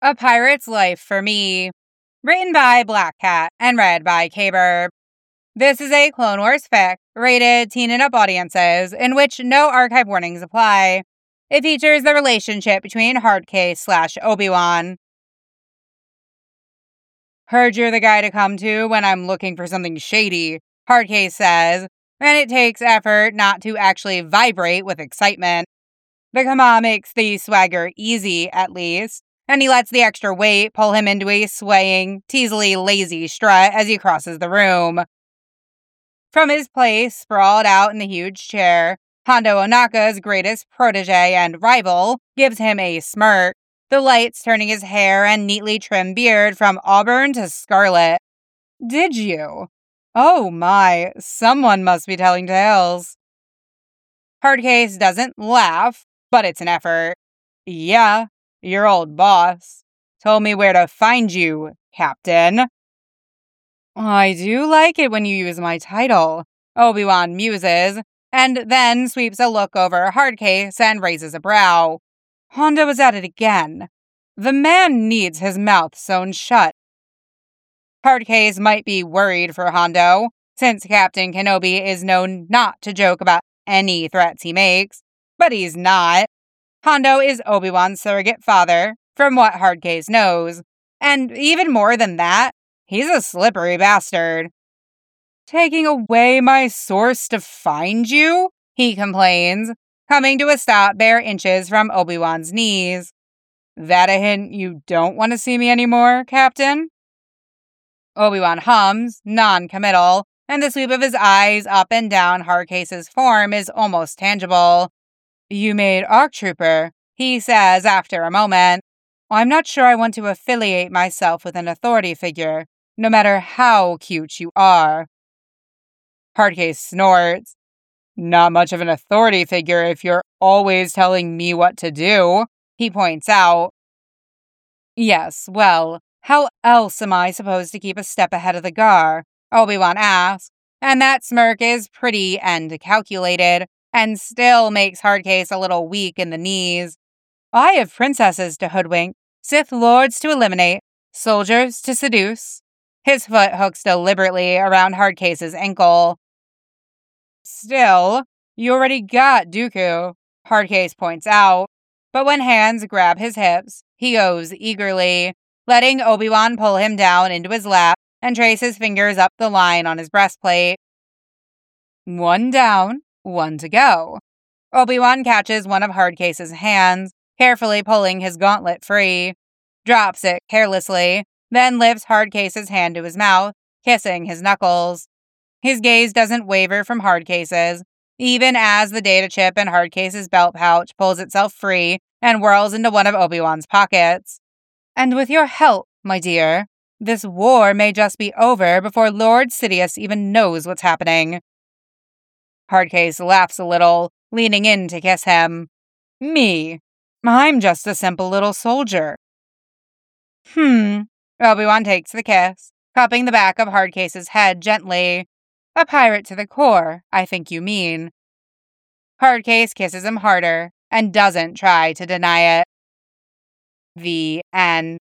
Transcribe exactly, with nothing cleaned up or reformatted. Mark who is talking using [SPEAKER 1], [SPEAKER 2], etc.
[SPEAKER 1] A Pirate's Life for Me, written by Black Cat and read by K-Burb. This is a Clone Wars fic, rated teen and up audiences, in which no archive warnings apply. It features the relationship between Hardcase slash Obi-Wan. Heard you're the guy to come to when I'm looking for something shady, Hardcase says, and it takes effort not to actually vibrate with excitement. The Kama makes the swagger easy, at least, and he lets the extra weight pull him into a swaying, teasily lazy strut as he crosses the room. From his place, sprawled out in the huge chair, Hondo Ohnaka's greatest protege and rival gives him a smirk, the lights turning his hair and neatly trimmed beard from auburn to scarlet. Did you? Oh my, someone must be telling tales. Hardcase doesn't laugh, but it's an effort. Yeah, your old boss told me where to find you, Captain. I do like it when you use my title, Obi-Wan muses, and then sweeps a look over Hardcase and raises a brow. Hondo is at it again. The man needs his mouth sewn shut. Hardcase might be worried for Hondo, since Captain Kenobi is known not to joke about any threats he makes, but he's not. Hondo is Obi-Wan's surrogate father, from what Hardcase knows, and even more than that, he's a slippery bastard. Taking away my source to find you? He complains, coming to a stop bare inches from Obi-Wan's knees. That a hint you don't want to see me anymore, Captain? Obi-Wan hums, non-committal, and the sweep of his eyes up and down Hardcase's form is almost tangible. You made ARC Trooper, he says after a moment. I'm not sure I want to affiliate myself with an authority figure, no matter how cute you are. Hardcase snorts. Not much of an authority figure if you're always telling me what to do, he points out. Yes, well, how else am I supposed to keep a step ahead of the Gar? Obi-Wan asks, and that smirk is pretty and calculated, and still makes Hardcase a little weak in the knees. I have princesses to hoodwink, Sith lords to eliminate, soldiers to seduce. His foot hooks deliberately around Hardcase's ankle. Still, you already got Dooku, Hardcase points out, but when hands grab his hips, he goes eagerly, letting Obi-Wan pull him down into his lap and trace his fingers up the line on his breastplate. One down, one to go. Obi-Wan catches one of Hardcase's hands, carefully pulling his gauntlet free, drops it carelessly, then lifts Hardcase's hand to his mouth, kissing his knuckles. His gaze doesn't waver from Hardcase's, even as the data chip in Hardcase's belt pouch pulls itself free and whirls into one of Obi-Wan's pockets. And with your help, my dear, this war may just be over before Lord Sidious even knows what's happening. Hardcase laughs a little, leaning in to kiss him. Me. I'm just a simple little soldier. Hmm. Obi-Wan takes the kiss, cupping the back of Hardcase's head gently. A pirate to the core, I think you mean. Hardcase kisses him harder, and doesn't try to deny it. The end.